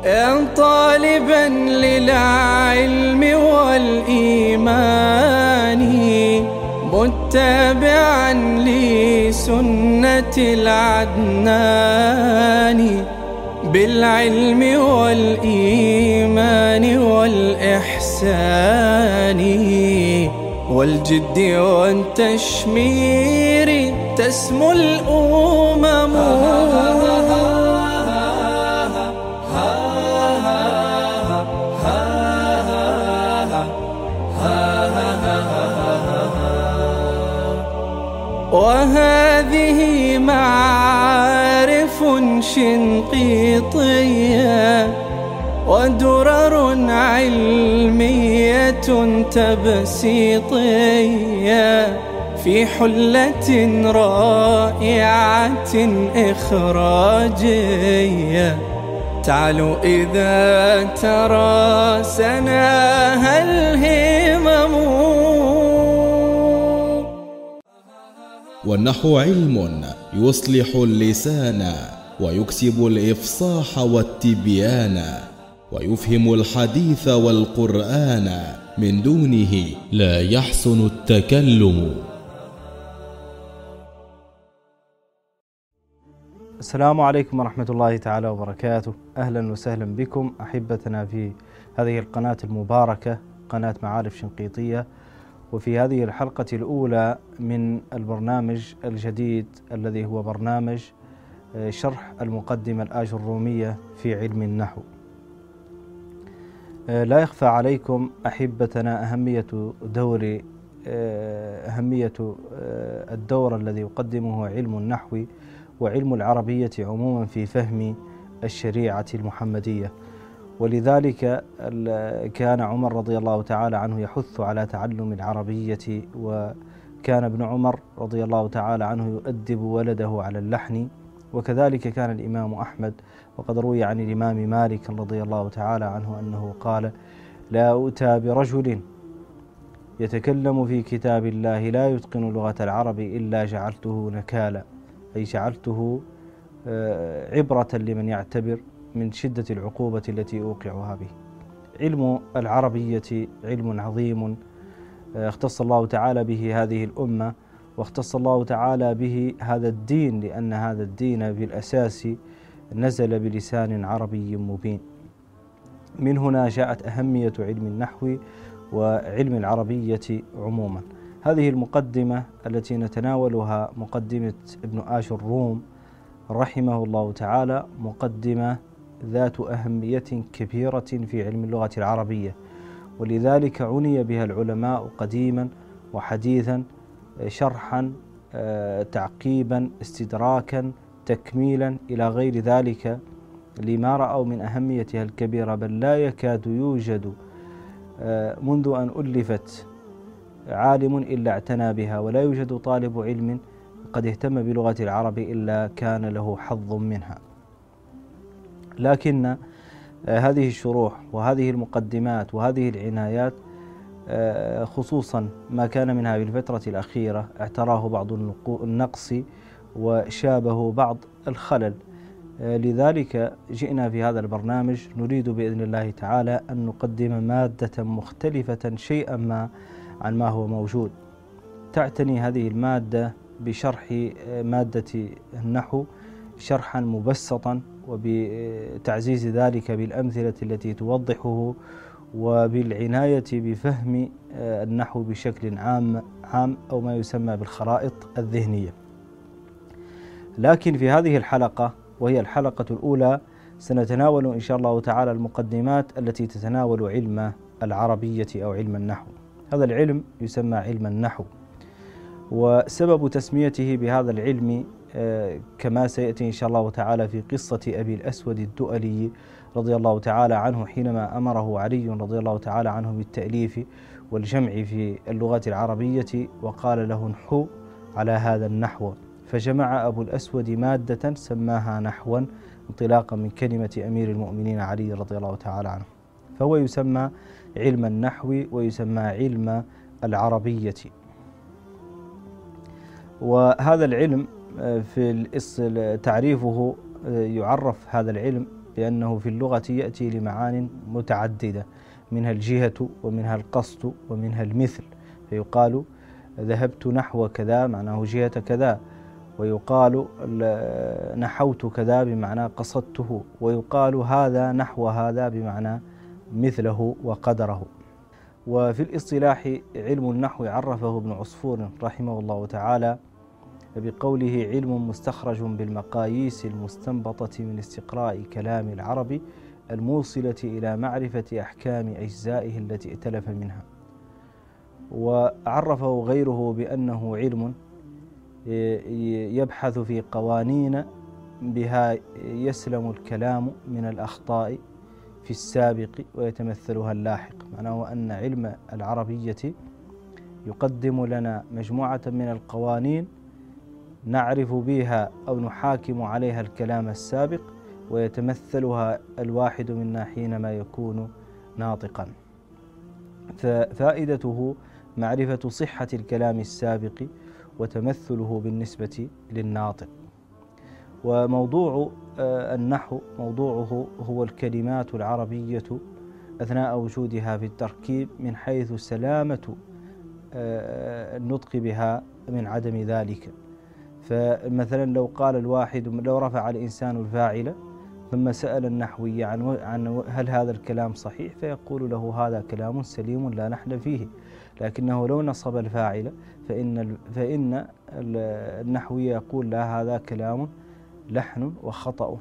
يا طالبا للعلم والإيمان متبعا لسنة العدنان، بالعلم والإيمان والإحسان والجد والتشمير تسمو الأمم. وهذه معارف شنقيطية ودرر علمية تبسيطية في حلة رائعة إخراجية، تعلو إذا تراسناها الهمم. والنحو علم يصلح اللسان ويكسب الإفصاح والتبيان، ويفهم الحديث والقرآن، من دونه لا يحسن التكلم. السلام عليكم ورحمة الله تعالى وبركاته. أهلا وسهلا بكم أحبتنا في هذه القناة المباركة، قناة معارف شنقيطية، وفي هذه الحلقة الأولى من البرنامج الجديد الذي هو برنامج شرح المقدمة الآجرومية في علم النحو. لا يخفى عليكم أحبتنا أهمية الدور الذي يقدمه علم النحو وعلم العربية عموما في فهم الشريعة المحمدية، ولذلك كان عمر رضي الله تعالى عنه يحث على تعلم العربية، وكان ابن عمر رضي الله تعالى عنه يؤدب ولده على اللحن، وكذلك كان الإمام أحمد. وقد روي عن الإمام مالك رضي الله تعالى عنه أنه قال: لا أؤتى برجل يتكلم في كتاب الله لا يتقن لغة العرب إلا جعلته نكالا، أي جعلته عبرة لمن يعتبر من شدة العقوبة التي أوقعها به. علم العربية علم عظيم اختص الله تعالى به هذه الأمة، واختص الله تعالى به هذا الدين، لأن هذا الدين بالأساس نزل بلسان عربي مبين. من هنا جاءت أهمية علم النحو وعلم العربية عموما. هذه المقدمة التي نتناولها مقدمة ابن آجروم رحمه الله تعالى، مقدمة ذات أهمية كبيرة في علم اللغة العربية، ولذلك عني بها العلماء قديما وحديثا، شرحا، تعقيبا، استدراكا، تكميلا إلى غير ذلك، لما رأوا من أهميتها الكبيرة. بل لا يكاد يوجد منذ أن ألفت عالم إلا اعتنى بها، ولا يوجد طالب علم قد اهتم بلغة العرب إلا كان له حظ منها. لكن هذه الشروح وهذه المقدمات وهذه العنايات، خصوصا ما كان منها بالفترة الأخيرة، اعتراه بعض النقص وشابه بعض الخلل. لذلك جئنا في هذا البرنامج نريد بإذن الله تعالى أن نقدم مادة مختلفة شيئا ما عن ما هو موجود. تعتني هذه المادة بشرح مادة النحو شرحا مبسطا، وبتعزيز ذلك بالأمثلة التي توضحه، وبالعناية بفهم النحو بشكل عام أو ما يسمى بالخرائط الذهنية. لكن في هذه الحلقة، وهي الحلقة الأولى، سنتناول إن شاء الله تعالى المقدمات التي تتناول علم العربية أو علم النحو. هذا العلم يسمى علم النحو، وسبب تسميته بهذا العلم كما سيأتي إن شاء الله تعالى في قصة أبي الأسود الدؤلي رضي الله تعالى عنه، حينما أمره علي رضي الله تعالى عنه بالتأليف والجمع في اللغة العربية، وقال له: انحو على هذا النحو. فجمع أبو الأسود مادة سماها نحوا، انطلاقا من كلمة أمير المؤمنين علي رضي الله تعالى عنه. فهو يسمى علم النحو ويسمى علم العربية. وهذا العلم في تعريفه، يعرف هذا العلم بأنه في اللغة يأتي لمعان متعددة، منها الجهة ومنها القصد ومنها المثل، فيقال ذهبت نحو كذا معناه جهة كذا، ويقال نحوت كذا بمعنى قصدته، ويقال هذا نحو هذا بمعنى مثله وقدره. وفي الاصطلاح علم النحو عرفه ابن عصفور رحمه الله تعالى بقوله علم مستخرج بالمقاييس المستنبطة من استقراء كلام العرب الموصلة إلى معرفة أحكام أجزائه التي ائتلف منها. وعرفه غيره بأنه علم يبحث في قوانين بها يسلم الكلام من الأخطاء في السابق ويتمثلها اللاحق، معناه أن علم العربية يقدم لنا مجموعة من القوانين نعرف بها أو نحاكم عليها الكلام السابق، ويتمثلها الواحد منا حينما يكون ناطقا. ففائدته معرفة صحة الكلام السابق وتمثله بالنسبة للناطق. وموضوع النحو موضوعه هو الكلمات العربية أثناء وجودها في التركيب من حيث سلامة النطق بها من عدم ذلك. فمثلا لو قال الواحد، لو رفع الإنسان الفاعل ثم سأل النحوي عن هل هذا الكلام صحيح، فيقول له هذا كلام سليم لا نحن فيه. لكنه لو نصب الفاعل فإن النحوي يقول لا، هذا كلام لحن وخطأ.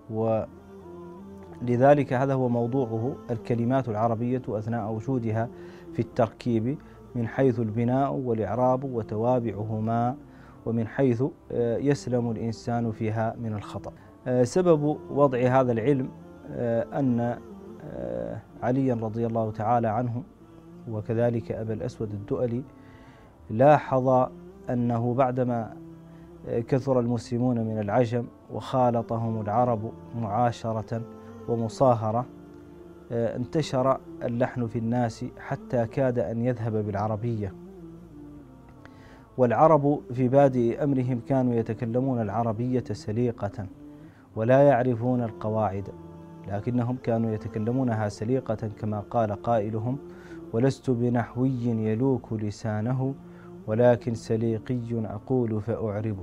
ولذلك هذا هو موضوعه الكلمات العربية أثناء وجودها في التركيب من حيث البناء والإعراب وتوابعهما، ومن حيث يسلم الإنسان فيها من الخطأ. سبب وضع هذا العلم أن عليا رضي الله تعالى عنه وكذلك أبا الأسود الدؤلي لاحظ أنه بعدما كثر المسلمون من العجم وخالطهم العرب معاشرة ومصاهرة انتشر اللحن في الناس حتى كاد أن يذهب بالعربية. والعرب في بادئ أمرهم كانوا يتكلمون العربية سليقة ولا يعرفون القواعد، لكنهم كانوا يتكلمونها سليقة كما قال قائلهم: ولست بنحوي يلوك لسانه ولكن سليقي أقول فأعرب.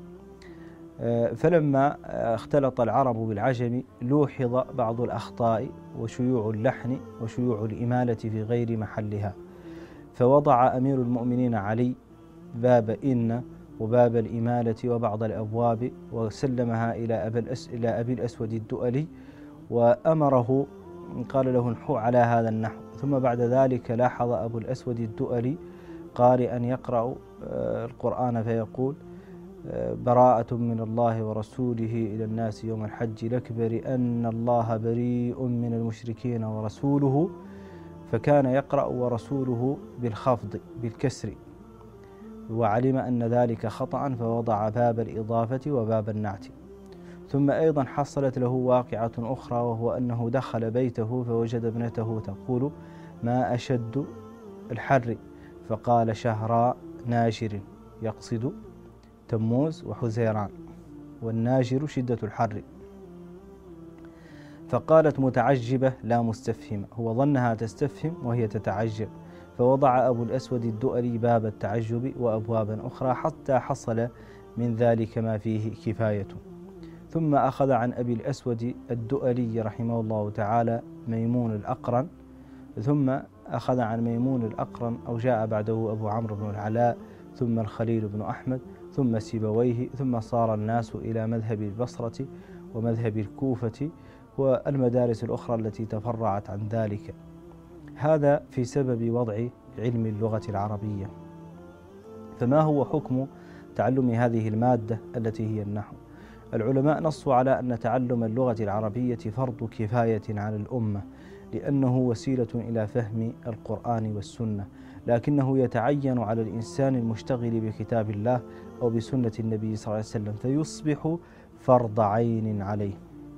فلما اختلط العرب بالعجم لوحظ بعض الأخطاء وشيوع اللحن وشيوع الإمالة في غير محلها، فوضع أمير المؤمنين علي باب إن وباب الإمالة وبعض الأبواب وسلمها إلى أبي الأسود الدؤلي، وأمره قال له انحو على هذا النحو. ثم بعد ذلك لاحظ أبو الأسود الدؤلي قارئا يقرأ القرآن فيقول: براءة من الله ورسوله إلى الناس يوم الحج الأكبر أن الله بريء من المشركين ورسوله، فكان يقرأ ورسوله بالخفض بالكسر، وعلم أن ذلك خطأ فوضع باب الإضافة وباب النعت. ثم أيضا حصلت له واقعة أخرى، وهو أنه دخل بيته فوجد ابنته تقول: ما أشد الحر، فقال: شهراء ناجر، يقصد تموز وحزيران، والناجر شدة الحر. فقالت متعجبة لا مستفهمة، هو ظنها تستفهم وهي تتعجب، فوضع أبو الأسود الدؤلي باب التعجب وأبوابا أخرى حتى حصل من ذلك ما فيه كفاية. ثم أخذ عن أبي الأسود الدؤلي رحمه الله تعالى ميمون الأقرن، ثم أخذ عن ميمون الأقرن أو جاء بعده أبو عمرو بن العلاء، ثم الخليل بن أحمد، ثم سيبويه، ثم صار الناس إلى مذهب البصرة ومذهب الكوفة والمدارس الأخرى التي تفرعت عن ذلك. هذا في سبب وضع علم اللغة العربية. فما هو حكم تعلم هذه المادة التي هي النحو؟ العلماء نصوا على أن تعلم اللغة العربية فرض كفاية على الأمة، لأنه وسيلة إلى فهم القرآن والسنة، لكنه يتعين على الإنسان المشتغل بكتاب الله أو بسنة النبي صلى الله عليه وسلم، فيصبح فرض عين عليه.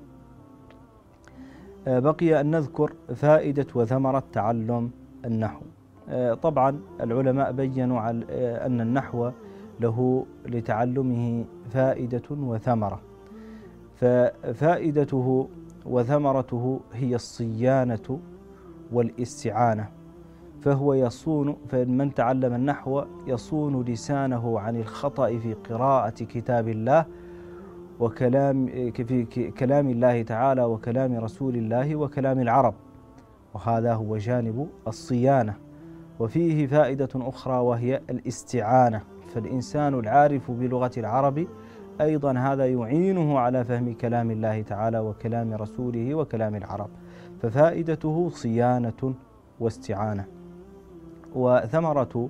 بقي أن نذكر فائدة وثمرة تعلم النحو. طبعا العلماء بيّنوا أن النحو له لتعلمه فائدة وثمرة. ففائدته وثمرته هي الصيانة والاستعانة، فمن تعلم النحو يصون لسانه عن الخطأ في قراءة كتاب الله في كلام الله تعالى وكلام رسول الله وكلام العرب، وهذا هو جانب الصيانة. وفيه فائدة أخرى وهي الاستعانة، فالإنسان العارف بلغة العرب أيضا هذا يعينه على فهم كلام الله تعالى وكلام رسوله وكلام العرب، ففائدته صيانة واستعانة. وثمرة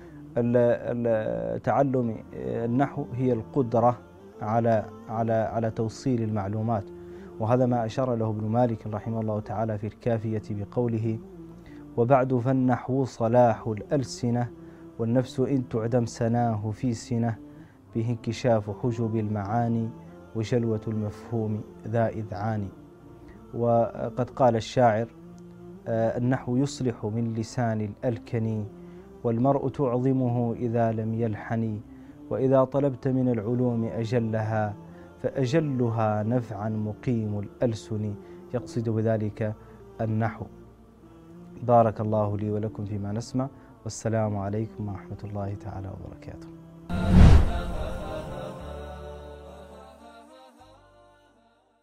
تعلم النحو هي القدرة على توصيل المعلومات، وهذا ما أشار له ابن مالك رحمه الله تعالى في الكافية بقوله: وبعد فالنحو صلاح الألسنة، والنفس إن تعدم سناه في سنة، به انكشاف حجب المعاني، وجلوة المفهوم ذا إذعان. وقد قال الشاعر: النحو يصلح من لسان الألكني، والمرء تعظمه إذا لم يلحني، وإذا طلبت من العلوم أجلها، فأجلها نفعا مقيم الألسن، يقصد بذلك النحو. بارك الله لي ولكم فيما نسمع، والسلام عليكم ورحمة الله تعالى وبركاته.